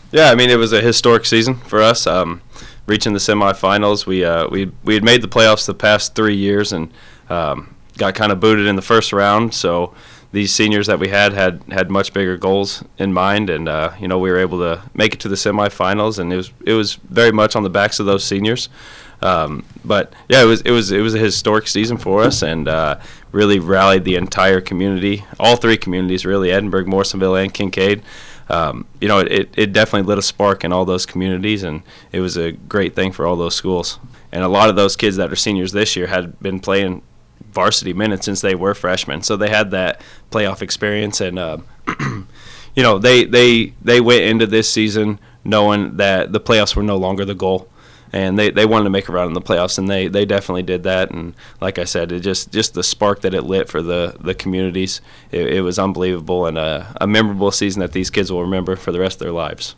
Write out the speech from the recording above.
Yeah, I mean, it was a historic season for us. Reaching the semifinals, we had made the playoffs the past 3 years and got kind of booted in the first round. So these seniors that we had much bigger goals in mind, and we were able to make it to the semifinals, and it was very much on the backs of those seniors. But yeah, it was a historic season for us, and really rallied the entire community, all three communities really, Edinburg, Morrisonville, and Kincaid. It definitely lit a spark in all those communities, and it was a great thing for all those schools. And a lot of those kids that are seniors this year had been playing varsity minutes since they were freshmen, so they had that playoff experience. And they went into this season knowing that the playoffs were no longer the goal, and they wanted to make a run in the playoffs, and they definitely did that. And like I said, it just the spark that it lit for the communities, it was unbelievable, and a memorable season that these kids will remember for the rest of their lives.